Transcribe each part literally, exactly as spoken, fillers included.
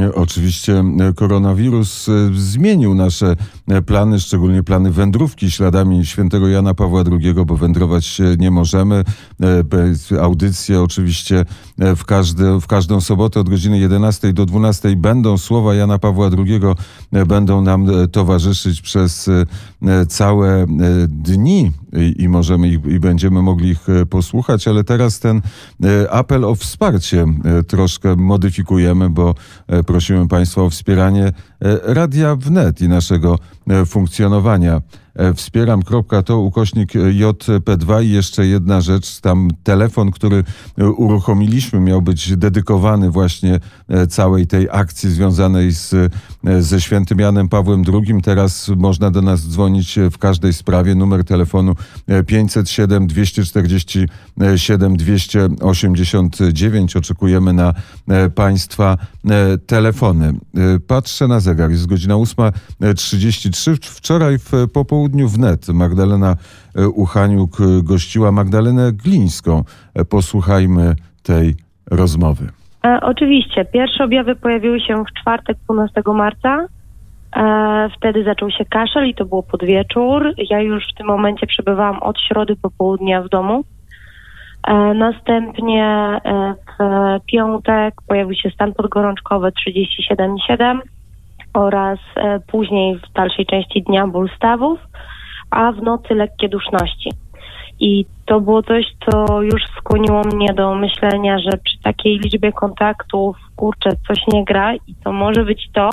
Oczywiście koronawirus zmienił nasze plany, szczególnie plany wędrówki śladami świętego Jana Pawła drugiego, bo wędrować nie możemy. Audycje oczywiście w, każdy, w każdą sobotę od godziny jedenastej do dwunastej będą słowa Jana Pawła drugiego, będą nam towarzyszyć przez całe dni i możemy ich, i będziemy mogli ich posłuchać, ale teraz ten apel o wsparcie troszkę modyfikujemy, bo prosimy Państwa o wspieranie Radia Wnet i naszego funkcjonowania. Wspieram kropka to ukośnik J P dwa i jeszcze jedna rzecz, tam telefon, który uruchomiliśmy, miał być dedykowany właśnie całej tej akcji związanej z, ze świętym Janem Pawłem drugim. Teraz można do nas dzwonić w każdej sprawie. Numer telefonu pięćset siedem dwieście czterdzieści siedem dwieście osiemdziesiąt dziewięć. Oczekujemy na Państwa telefony. Patrzę na zegar, jest godzina ósma trzydzieści trzy. Wczoraj w popołudniu Wnet Magdalena Uchaniuk gościła Magdalenę Glińską. Posłuchajmy tej rozmowy. E, oczywiście. Pierwsze objawy pojawiły się w czwartek, dwunastego marca. E, wtedy zaczął się kaszel i to było pod wieczór. Ja już w tym momencie przebywałam od środy popołudnia w domu. E, następnie e, w piątek pojawił się stan podgorączkowy trzydzieści siedem przecinek siedem oraz e, później w dalszej części dnia ból stawów, a w nocy lekkie duszności. I to było coś, co już skłoniło mnie do myślenia, że przy takiej liczbie kontaktów, kurczę, coś nie gra i to może być to.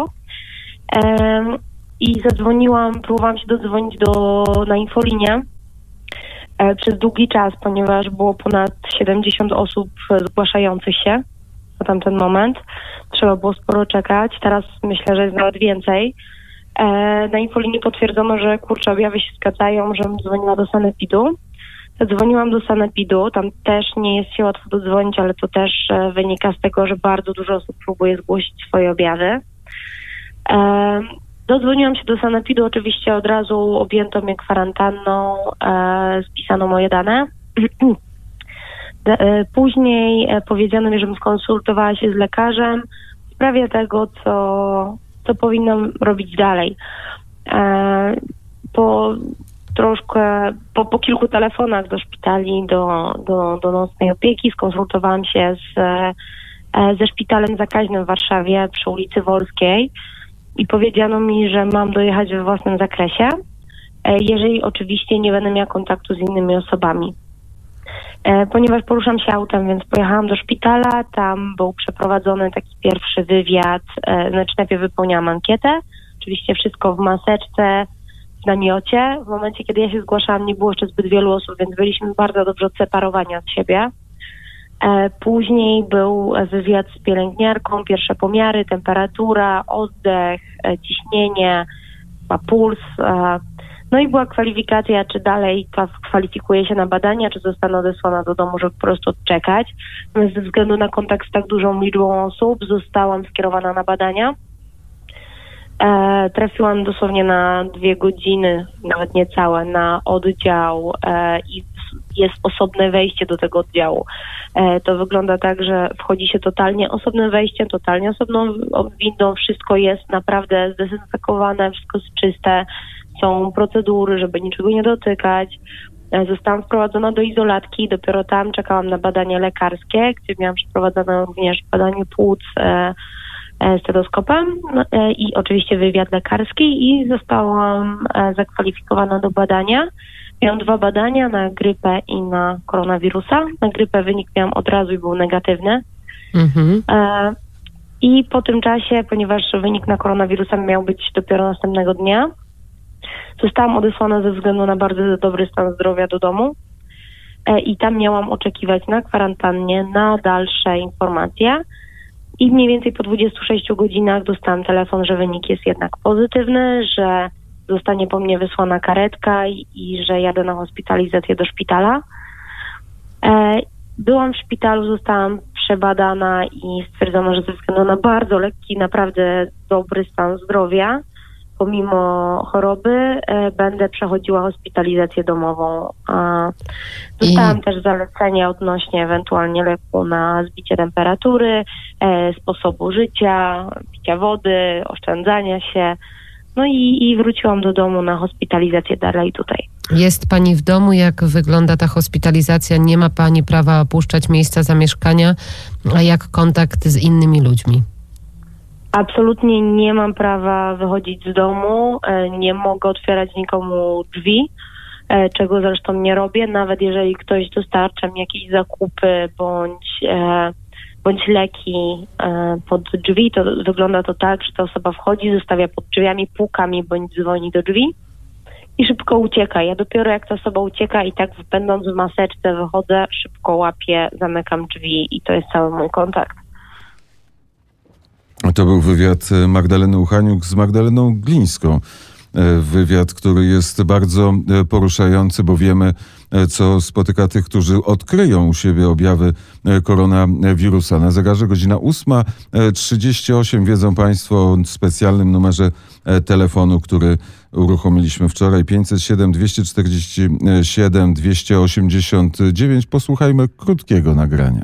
E, I zadzwoniłam, próbowałam się dodzwonić do, na infolinię e, przez długi czas, ponieważ było ponad siedemdziesiąt osób zgłaszających się na tamten moment. Trzeba było sporo czekać. Teraz myślę, że jest nawet więcej. E, na infolinii potwierdzono, że kurczę, objawy się zgadzają, żebym dzwoniła do sanepidu. Zadzwoniłam do sanepidu. Tam też nie jest się łatwo dodzwonić, ale to też e, wynika z tego, że bardzo dużo osób próbuje zgłosić swoje objawy. E, dodzwoniłam się do sanepidu. Oczywiście od razu objęto mnie kwarantanną, e, spisano moje dane. Później powiedziano mi, żebym skonsultowała się z lekarzem w sprawie tego, co, co powinnam robić dalej. Po troszkę, po, po kilku telefonach do szpitali, do, do, do nocnej opieki skonsultowałam się z, ze szpitalem zakaźnym w Warszawie przy ulicy Wolskiej i powiedziano mi, że mam dojechać we własnym zakresie, jeżeli oczywiście nie będę miała kontaktu z innymi osobami. Ponieważ poruszam się autem, więc pojechałam do szpitala, tam był przeprowadzony taki pierwszy wywiad, znaczy najpierw wypełniałam ankietę, oczywiście wszystko w maseczce, w namiocie. W momencie, kiedy ja się zgłaszałam, nie było jeszcze zbyt wielu osób, więc byliśmy bardzo dobrze odseparowani od siebie. Później był wywiad z pielęgniarką, pierwsze pomiary, temperatura, oddech, ciśnienie, puls. No i była kwalifikacja, czy dalej kwalifikuje się na badania, czy zostanę odesłana do domu, żeby po prostu odczekać. Natomiast ze względu na kontakt z tak dużą liczbą osób zostałam skierowana na badania. E, trafiłam dosłownie na dwie godziny, nawet niecałe, na oddział e, i jest osobne wejście do tego oddziału. E, to wygląda tak, że wchodzi się totalnie osobnym wejściem, totalnie osobną windą, wszystko jest naprawdę zdezynfekowane, wszystko jest czyste. Są procedury, żeby niczego nie dotykać. Zostałam wprowadzona do izolatki. Dopiero tam czekałam na badania lekarskie, gdzie miałam przeprowadzone również badanie płuc e, e, stetoskopem e, i oczywiście wywiad lekarski i zostałam e, zakwalifikowana do badania. Miałam dwa badania na grypę i na koronawirusa. Na grypę wynik miałam od razu i był negatywny. Mhm. E, I po tym czasie, ponieważ wynik na koronawirusa miał być dopiero następnego dnia, zostałam odesłana ze względu na bardzo dobry stan zdrowia do domu e, i tam miałam oczekiwać na kwarantannie, na dalsze informacje i mniej więcej po dwudziestu sześciu godzinach dostałam telefon, że wynik jest jednak pozytywny, że zostanie po mnie wysłana karetka i, i że jadę na hospitalizację do szpitala. E, byłam w szpitalu, zostałam przebadana i stwierdzono, że ze względu na bardzo lekki, naprawdę dobry stan zdrowia pomimo choroby będę przechodziła hospitalizację domową. Dostałam I... też zalecenia odnośnie ewentualnie leku na zbicie temperatury, sposobu życia, picia wody, oszczędzania się. No i, i wróciłam do domu na hospitalizację dalej tutaj. Jest pani w domu, jak wygląda ta hospitalizacja? Nie ma pani prawa opuszczać miejsca zamieszkania, a jak kontakt z innymi ludźmi? Absolutnie nie mam prawa wychodzić z domu, nie mogę otwierać nikomu drzwi, czego zresztą nie robię, nawet jeżeli ktoś dostarcza mi jakieś zakupy bądź, bądź leki pod drzwi, to wygląda to tak, że ta osoba wchodzi, zostawia pod drzwiami, puka mi bądź dzwoni do drzwi i szybko ucieka. Ja dopiero jak ta osoba ucieka i tak będąc w maseczce wychodzę, szybko łapię, zamykam drzwi i to jest cały mój kontakt. To był wywiad Magdaleny Uchaniuk z Magdaleną Glińską. Wywiad, który jest bardzo poruszający, bo wiemy, co spotyka tych, którzy odkryją u siebie objawy koronawirusa. Na zegarze godzina ósma trzydzieści osiem. Wiedzą Państwo o specjalnym numerze telefonu, który uruchomiliśmy wczoraj. pięćset siedem dwieście czterdzieści siedem dwieście osiemdziesiąt dziewięć. Posłuchajmy krótkiego nagrania.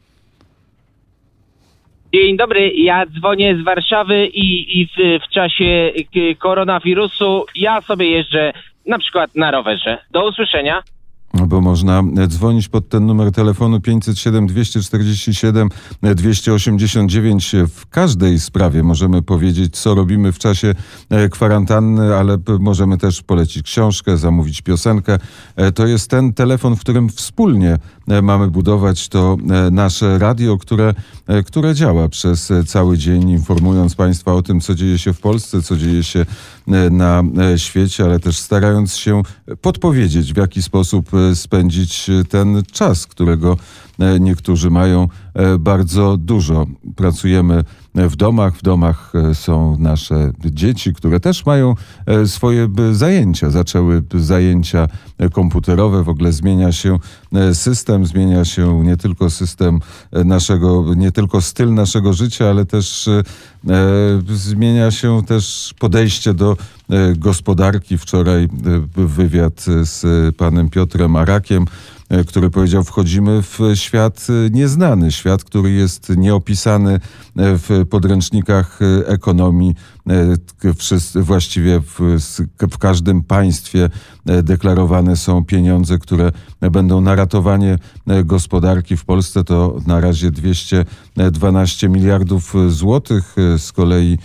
Dzień dobry, ja dzwonię z Warszawy i, i w, w czasie koronawirusu ja sobie jeżdżę na przykład na rowerze. Do usłyszenia. Bo można dzwonić pod ten numer telefonu pięćset siedem dwieście czterdzieści siedem dwieście osiemdziesiąt dziewięć w każdej sprawie. Możemy powiedzieć, co robimy w czasie kwarantanny, ale możemy też polecić książkę, zamówić piosenkę. To jest ten telefon, w którym wspólnie mamy budować to nasze radio, które, które działa przez cały dzień, informując Państwa o tym, co dzieje się w Polsce, co dzieje się na świecie, ale też starając się podpowiedzieć, w jaki sposób spędzić ten czas, którego niektórzy mają bardzo dużo. Pracujemy w domach, w domach są nasze dzieci, które też mają swoje zajęcia. Zaczęły zajęcia komputerowe, w ogóle zmienia się system, zmienia się nie tylko system naszego, nie tylko styl naszego życia, ale też e, zmienia się też podejście do gospodarki. Wczoraj wywiad z panem Piotrem Arakiem, który powiedział, wchodzimy w świat nieznany, świat, który jest nieopisany w podręcznikach ekonomii. Wszyscy, właściwie w, w każdym państwie deklarowane są pieniądze, które będą na ratowanie gospodarki. W Polsce to na razie dwieście dwanaście miliardów złotych. Z kolei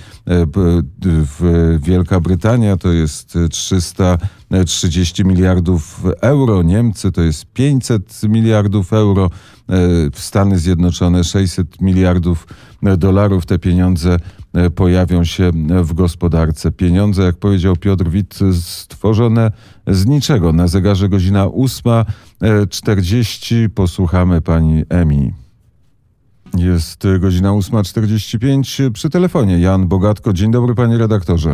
w Wielka Brytania to jest trzysta trzydzieści miliardów euro. Niemcy to jest pięćset miliardów euro. Stany Zjednoczone sześćset miliardów dolarów. Te pieniądze pojawią się w gospodarce. Pieniądze, jak powiedział Piotr Wit, stworzone z niczego. Na zegarze godzina ósma czterdzieści. Posłuchamy pani Emi. Jest godzina ósma czterdzieści pięć. Przy telefonie Jan Bogatko. Dzień dobry, panie redaktorze.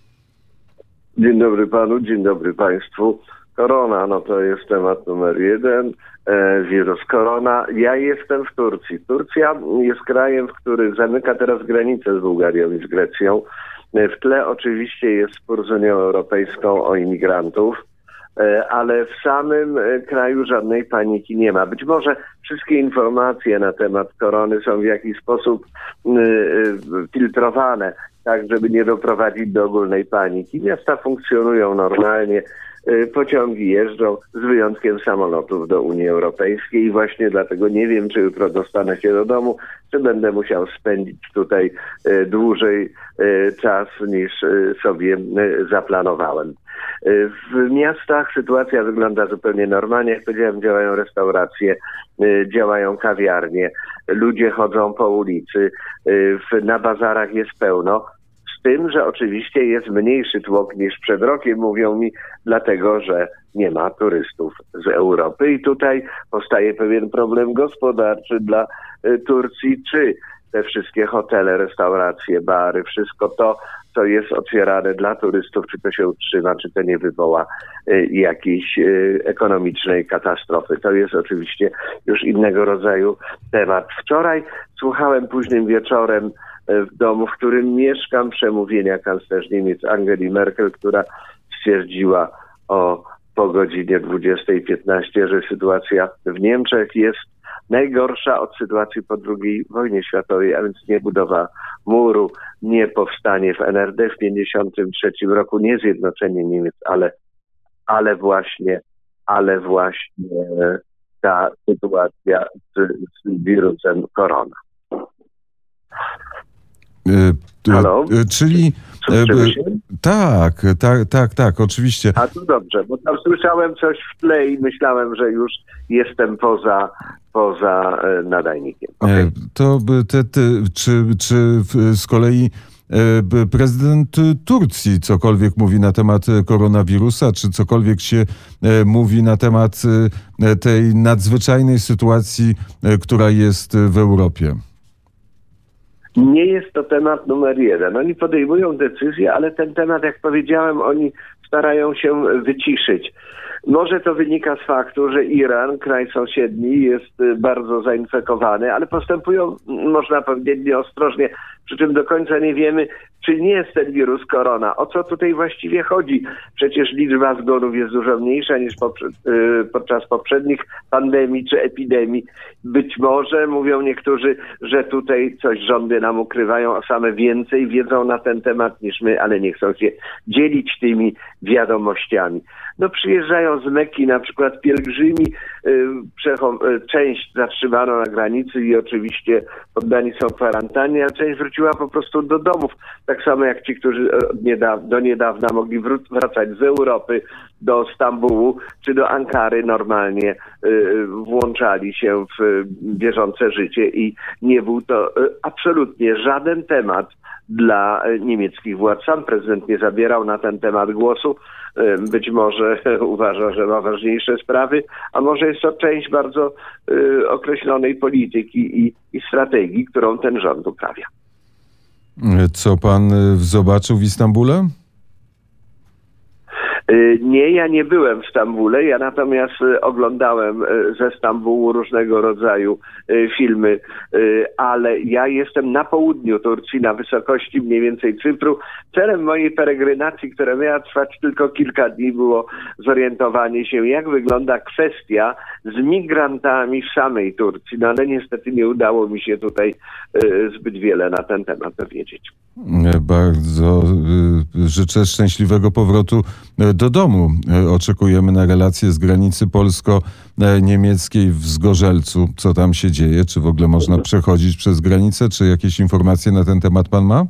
Dzień dobry panu, dzień dobry państwu. Korona, no to jest temat numer jeden. E, wirus korona. Ja jestem w Turcji. Turcja jest krajem, który zamyka teraz granicę z Bułgarią i z Grecją. W tle oczywiście jest spór z Unią Europejską o imigrantów, e, ale w samym kraju żadnej paniki nie ma. Być może wszystkie informacje na temat korony są w jakiś sposób y, y, filtrowane, tak żeby nie doprowadzić do ogólnej paniki. Miasta funkcjonują normalnie, pociągi jeżdżą, z wyjątkiem samolotów do Unii Europejskiej i właśnie dlatego nie wiem, czy jutro dostanę się do domu, czy będę musiał spędzić tutaj dłużej czas niż sobie zaplanowałem. W miastach sytuacja wygląda zupełnie normalnie. Jak powiedziałem, działają restauracje, działają kawiarnie, ludzie chodzą po ulicy, na bazarach jest pełno. Z tym, że oczywiście jest mniejszy tłok niż przed rokiem, mówią mi, dlatego że nie ma turystów z Europy. I tutaj powstaje pewien problem gospodarczy dla Turcji, czy te wszystkie hotele, restauracje, bary, wszystko to, co jest otwierane dla turystów, czy to się utrzyma, czy to nie wywoła y, jakiejś y, ekonomicznej katastrofy. To jest oczywiście już innego rodzaju temat. Wczoraj słuchałem późnym wieczorem w domu, w którym mieszkam, przemówienia kanclerz Niemiec Angeli Merkel, która stwierdziła o po godzinie dwudziestej piętnaście, że sytuacja w Niemczech jest najgorsza od sytuacji po drugiej wojnie światowej, a więc nie budowa muru, nie powstanie w N R D w pięćdziesiątym trzecim roku, nie zjednoczenie Niemiec, ale, ale właśnie, ale właśnie ta sytuacja z, z wirusem korona. Halo? Czyli Słyszymy się? tak, tak, tak, tak, oczywiście. A to dobrze, bo tam słyszałem coś w tle i myślałem, że już jestem poza, poza nadajnikiem. Okay. To te, te, czy, czy z kolei prezydent Turcji cokolwiek mówi na temat koronawirusa, czy cokolwiek się mówi na temat tej nadzwyczajnej sytuacji, która jest w Europie? Nie jest to temat numer jeden. Oni podejmują decyzje, ale ten temat, jak powiedziałem, oni starają się wyciszyć. Może to wynika z faktu, że Iran, kraj sąsiedni, jest bardzo zainfekowany, ale postępują, można powiedzieć, nieostrożnie, przy czym do końca nie wiemy, czy nie jest ten wirus korona. O co tutaj właściwie chodzi? Przecież liczba zgonów jest dużo mniejsza niż poprze- podczas poprzednich pandemii czy epidemii. Być może, mówią niektórzy, że tutaj coś rządy nam ukrywają, a same więcej wiedzą na ten temat niż my, ale nie chcą się dzielić tymi wiadomościami. No przyjeżdżają z Mekki na przykład pielgrzymi, część zatrzymano na granicy i oczywiście poddani są kwarantannie, a część wróciła po prostu do domów. Tak samo jak ci, którzy do niedawna mogli wracać z Europy do Stambułu czy do Ankary, normalnie włączali się w bieżące życie i nie był to absolutnie żaden temat dla niemieckich władz. Sam prezydent nie zabierał na ten temat głosu. Być może uważa, że ma ważniejsze sprawy, a może jest to część bardzo y, określonej polityki i, i strategii, którą ten rząd uprawia. Co pan zobaczył w Istambule? Nie, ja nie byłem w Stambule, ja natomiast oglądałem ze Stambułu różnego rodzaju filmy, ale ja jestem na południu Turcji, na wysokości mniej więcej Cypru. Celem mojej peregrinacji, która miała trwać tylko kilka dni, było zorientowanie się, jak wygląda kwestia z migrantami w samej Turcji, no ale niestety nie udało mi się tutaj zbyt wiele na ten temat dowiedzieć. Bardzo życzę szczęśliwego powrotu do domu. Oczekujemy na relacje z granicy polsko-niemieckiej w Zgorzelcu. Co tam się dzieje? Czy w ogóle można przechodzić przez granicę? Czy jakieś informacje na ten temat pan ma?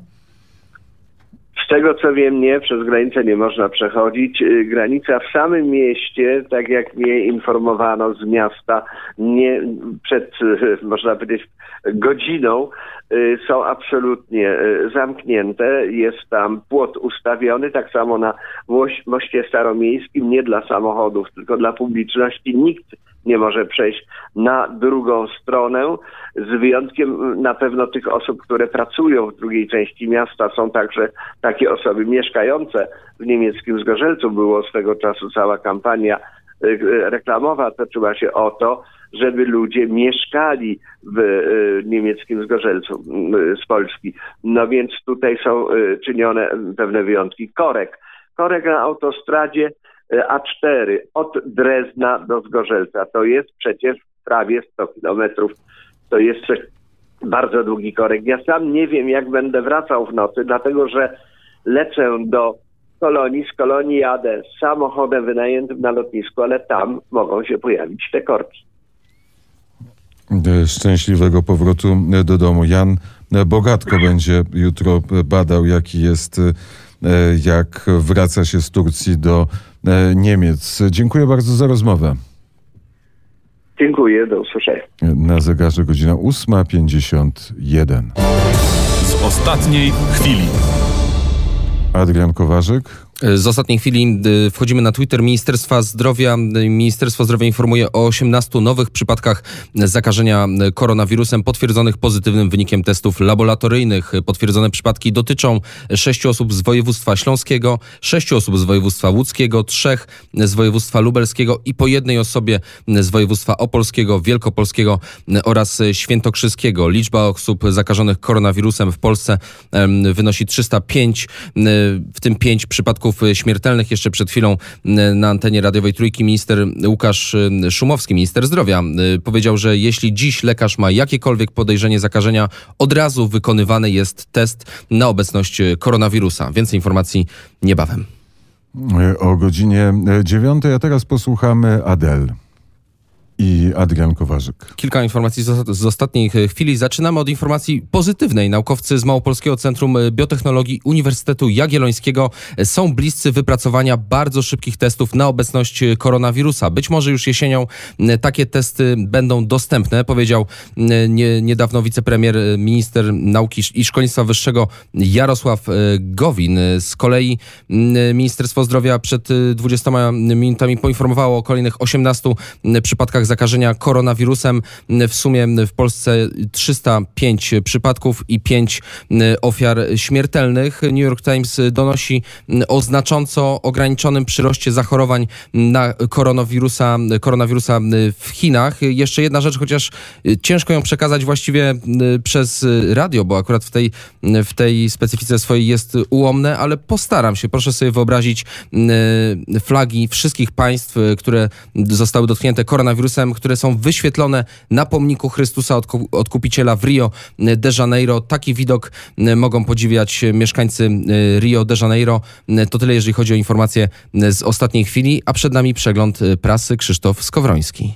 Z tego co wiem, nie, przez granicę nie można przechodzić. Granica w samym mieście, tak jak mnie informowano z miasta, nie przed, można powiedzieć, godziną, są absolutnie zamknięte. Jest tam płot ustawiony, tak samo na moście staromiejskim, nie dla samochodów, tylko dla publiczności. Nikt nie może przejść na drugą stronę, z wyjątkiem na pewno tych osób, które pracują w drugiej części miasta. Są także takie osoby mieszkające w niemieckim Zgorzelcu. Było swego czasu cała kampania reklamowa, toczyła się o to, żeby ludzie mieszkali w niemieckim Zgorzelcu z Polski. No więc tutaj są czynione pewne wyjątki. Korek. Korek na autostradzie A cztery od Drezna do Zgorzelca. To jest przecież prawie sto kilometrów. To jest bardzo długi korek. Ja sam nie wiem, jak będę wracał w nocy, dlatego że lecę do Kolonii, z Kolonii jadę samochodem wynajętym na lotnisku, ale tam mogą się pojawić te korki. Szczęśliwego powrotu do domu. Jan Bogatko będzie jutro badał, jaki jest, jak wraca się z Turcji do Niemiec. Dziękuję bardzo za rozmowę. Dziękuję, do usłyszenia. Na zegarze godzina ósma pięćdziesiąt jeden. Z ostatniej chwili. Adrian Kowarzyk. Z ostatniej chwili wchodzimy na Twitter Ministerstwa Zdrowia. Ministerstwo Zdrowia informuje o osiemnastu nowych przypadkach zakażenia koronawirusem potwierdzonych pozytywnym wynikiem testów laboratoryjnych. Potwierdzone przypadki dotyczą sześciu osób z województwa śląskiego, sześciu osób z województwa łódzkiego, trzech z województwa lubelskiego i po jednej osobie z województwa opolskiego, wielkopolskiego oraz świętokrzyskiego. Liczba osób zakażonych koronawirusem w Polsce wynosi trzysta pięć, w tym pięć przypadków śmiertelnych. Jeszcze przed chwilą na antenie radiowej Trójki minister Łukasz Szumowski, minister zdrowia, powiedział, że jeśli dziś lekarz ma jakiekolwiek podejrzenie zakażenia, od razu wykonywany jest test na obecność koronawirusa. Więcej informacji niebawem. O godzinie dziewiątej, a teraz posłuchamy Adele i Adrian Kowarzyk. Kilka informacji z, z ostatniej chwili. Zaczynamy od informacji pozytywnej. Naukowcy z Małopolskiego Centrum Biotechnologii Uniwersytetu Jagiellońskiego są bliscy wypracowania bardzo szybkich testów na obecność koronawirusa. Być może już jesienią takie testy będą dostępne, powiedział nie, niedawno wicepremier, minister nauki i szkolnictwa wyższego Jarosław Gowin. Z kolei Ministerstwo Zdrowia przed dwudziestoma minutami poinformowało o kolejnych osiemnastu przypadkach zakażenia koronawirusem. W sumie w Polsce trzysta pięć przypadków i pięć ofiar śmiertelnych. New York Times donosi o znacząco ograniczonym przyroście zachorowań na koronawirusa, koronawirusa w Chinach. Jeszcze jedna rzecz, chociaż ciężko ją przekazać właściwie przez radio, bo akurat w tej, w tej specyfice swojej jest ułomne, ale postaram się. Proszę sobie wyobrazić flagi wszystkich państw, które zostały dotknięte koronawirusem, które są wyświetlone na pomniku Chrystusa Odkupiciela w Rio de Janeiro. Taki widok mogą podziwiać mieszkańcy Rio de Janeiro. To tyle, jeżeli chodzi o informacje z ostatniej chwili, a przed nami przegląd prasy. Krzysztof Skowroński.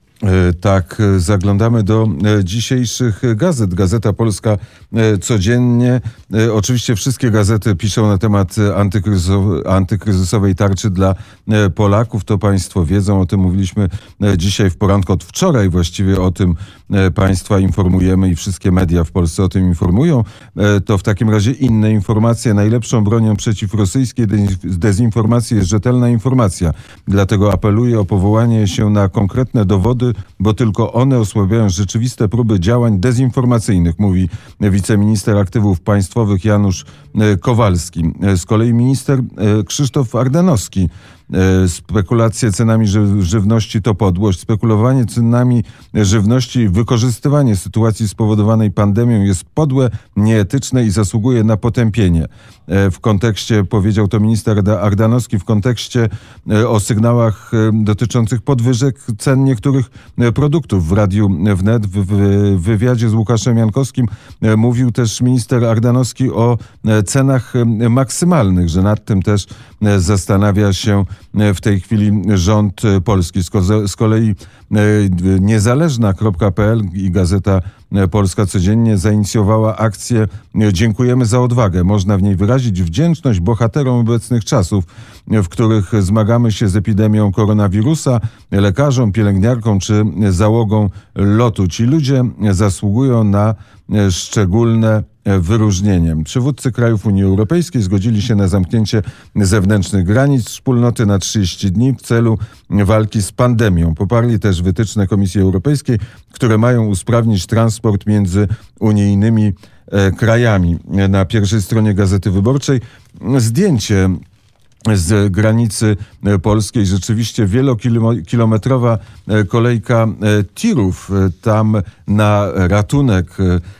Tak, zaglądamy do dzisiejszych gazet. Gazeta Polska codziennie. Oczywiście wszystkie gazety piszą na temat antykryzysowej, antykryzysowej tarczy dla Polaków. To państwo wiedzą, o tym mówiliśmy dzisiaj w poranku, od wczoraj właściwie o tym państwa informujemy i wszystkie media w Polsce o tym informują. To w takim razie inne informacje. Najlepszą bronią przeciw rosyjskiej dezinformacji jest rzetelna informacja. Dlatego apeluję o powołanie się na konkretne dowody, bo tylko one osłabiają rzeczywiste próby działań dezinformacyjnych, mówi wiceminister aktywów państwowych Janusz Kowalski. Z kolei minister Krzysztof Ardanowski. Spekulacje cenami ży- żywności to podłość. Spekulowanie cenami żywności i wykorzystywanie sytuacji spowodowanej pandemią jest podłe, nieetyczne i zasługuje na potępienie. W kontekście, powiedział to minister Ardanowski, w kontekście o sygnałach dotyczących podwyżek cen niektórych produktów. W Radiu Wnet w, w wywiadzie z Łukaszem Jankowskim mówił też minister Ardanowski o cenach maksymalnych, że nad tym też zastanawia się w tej chwili rząd polski. Z kolei niezależna kropka pe el i Gazeta Polska Codziennie zainicjowała akcję Dziękujemy za odwagę. Można w niej wyrazić wdzięczność bohaterom obecnych czasów, w których zmagamy się z epidemią koronawirusa, lekarzom, pielęgniarkom czy załogą lotu. Ci ludzie zasługują na szczególne wyróżnienie. Przywódcy krajów Unii Europejskiej zgodzili się na zamknięcie zewnętrznych granic wspólnoty na trzydzieści dni w celu walki z pandemią. Poparli też wytyczne Komisji Europejskiej, które mają usprawnić transport między unijnymi krajami. Na pierwszej stronie Gazety Wyborczej zdjęcie z granicy polskiej. Rzeczywiście wielokilometrowa kolejka tirów. Tam na ratunek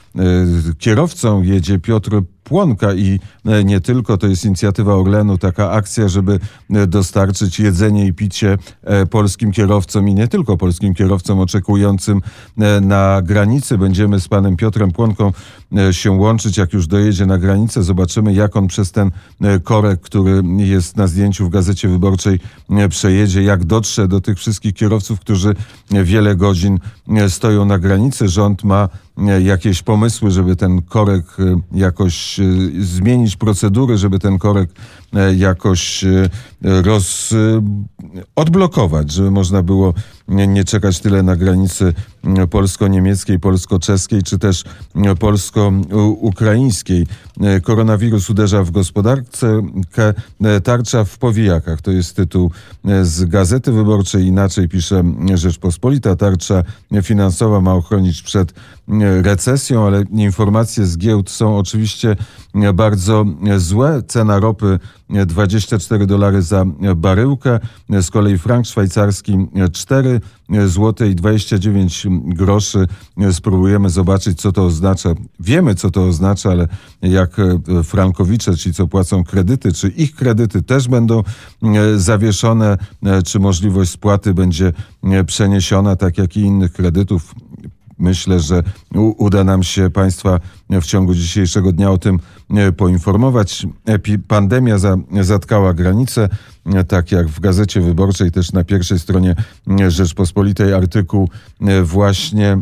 kierowcą jedzie Piotr Płonka i nie tylko, to jest inicjatywa Orlenu, taka akcja, żeby dostarczyć jedzenie i picie polskim kierowcom i nie tylko polskim kierowcom oczekującym na granicy. Będziemy z panem Piotrem Płonką się łączyć, jak już dojedzie na granicę. Zobaczymy, jak on przez ten korek, który jest na zdjęciu w Gazecie Wyborczej, przejedzie, jak dotrze do tych wszystkich kierowców, którzy wiele godzin stoją na granicy. Rząd ma jakieś pomysły, żeby ten korek jakoś zmienić procedury, żeby ten korek jakoś roz, odblokować, żeby można było nie czekać tyle na granicy polsko-niemieckiej, polsko-czeskiej czy też polsko-ukraińskiej. Koronawirus uderza w gospodarkę, tarcza w powijakach. To jest tytuł z Gazety Wyborczej. Inaczej pisze Rzeczpospolita. Tarcza finansowa ma ochronić przed recesją, ale informacje z giełd są oczywiście bardzo złe. Cena ropy dwadzieścia cztery dolary za baryłkę. Z kolei frank szwajcarski cztery złote i dwadzieścia dziewięć groszy. Spróbujemy zobaczyć, co to oznacza. Wiemy, co to oznacza, ale jak frankowicze, ci co płacą kredyty, czy ich kredyty też będą zawieszone, czy możliwość spłaty będzie przeniesiona, tak jak i innych kredytów. Myślę, że uda nam się Państwa w ciągu dzisiejszego dnia o tym poinformować. Pandemia za, zatkała granice, tak jak w Gazecie Wyborczej, też na pierwszej stronie Rzeczpospolitej artykuł właśnie,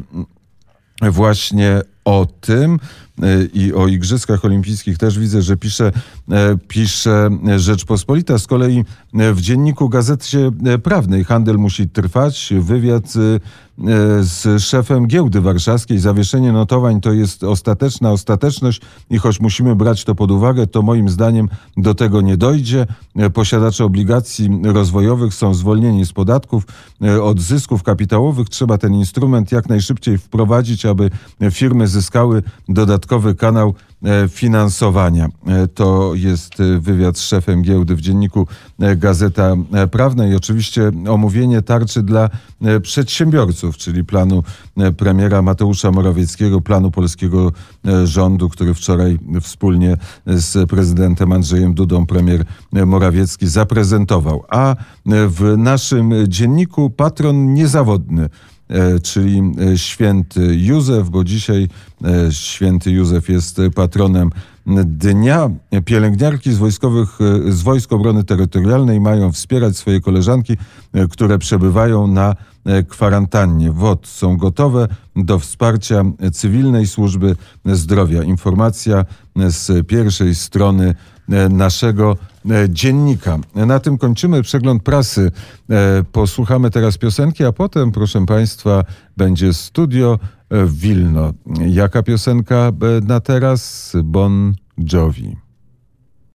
właśnie o tym i o Igrzyskach Olimpijskich też widzę, że pisze, pisze Rzeczpospolita. Z kolei w dzienniku Gazecie Prawnej handel musi trwać. Wywiad z szefem Giełdy Warszawskiej. Zawieszenie notowań to jest ostateczna ostateczność i choć musimy brać to pod uwagę, to moim zdaniem do tego nie dojdzie. Posiadacze obligacji rozwojowych są zwolnieni z podatków od zysków kapitałowych. Trzeba ten instrument jak najszybciej wprowadzić, aby firmy zyskały dodatkowy kanał finansowania. To jest wywiad z szefem giełdy w dzienniku Gazeta Prawna i oczywiście omówienie tarczy dla przedsiębiorców, czyli planu premiera Mateusza Morawieckiego, planu polskiego rządu, który wczoraj wspólnie z prezydentem Andrzejem Dudą premier Morawiecki zaprezentował. A w naszym dzienniku patron niezawodny, czyli święty Józef, bo dzisiaj święty Józef jest patronem dnia. Pielęgniarki z wojskowych, z Wojsk Obrony Terytorialnej mają wspierać swoje koleżanki, które przebywają na kwarantannie. W O T są gotowe do wsparcia cywilnej służby zdrowia. Informacja z pierwszej strony naszego dziennika. Na tym kończymy przegląd prasy. Posłuchamy teraz piosenki, a potem, proszę Państwa, będzie Studio Wilno. Jaka piosenka na teraz? Bon Jovi.